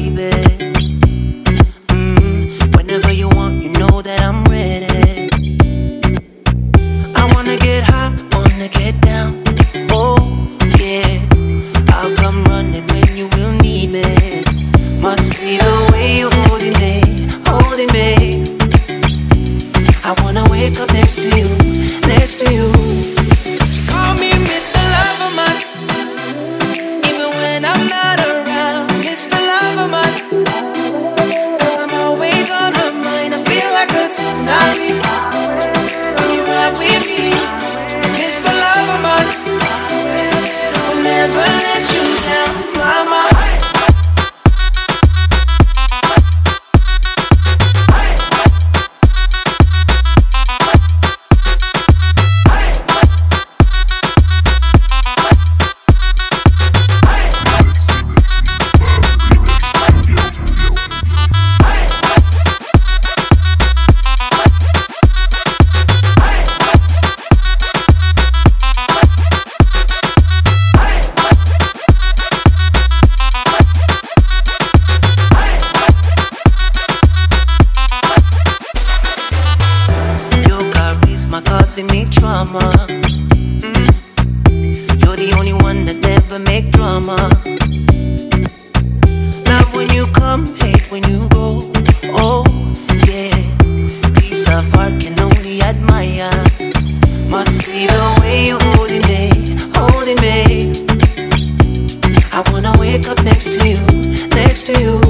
baby. Whenever you want, you know that I'm ready. I wanna get high, wanna get down. Oh, yeah. I'll come running when you will need me. Must be the way you're holding me, holding me. I wanna wake up next to you, next to you. Call me Mr. Loverman, even when I'm not around. Mr. Loverman, 'cause I'm always on her mind. I feel like a tsunami when you ride with me. Mr. Loverman, will never let you down, mama. Causing me trauma. You're the only one that never make drama. Love when you come, hate when you go. Oh yeah, piece of art can only admire. Must be the way you're holding me, holding me. I wanna wake up next to you, next to you.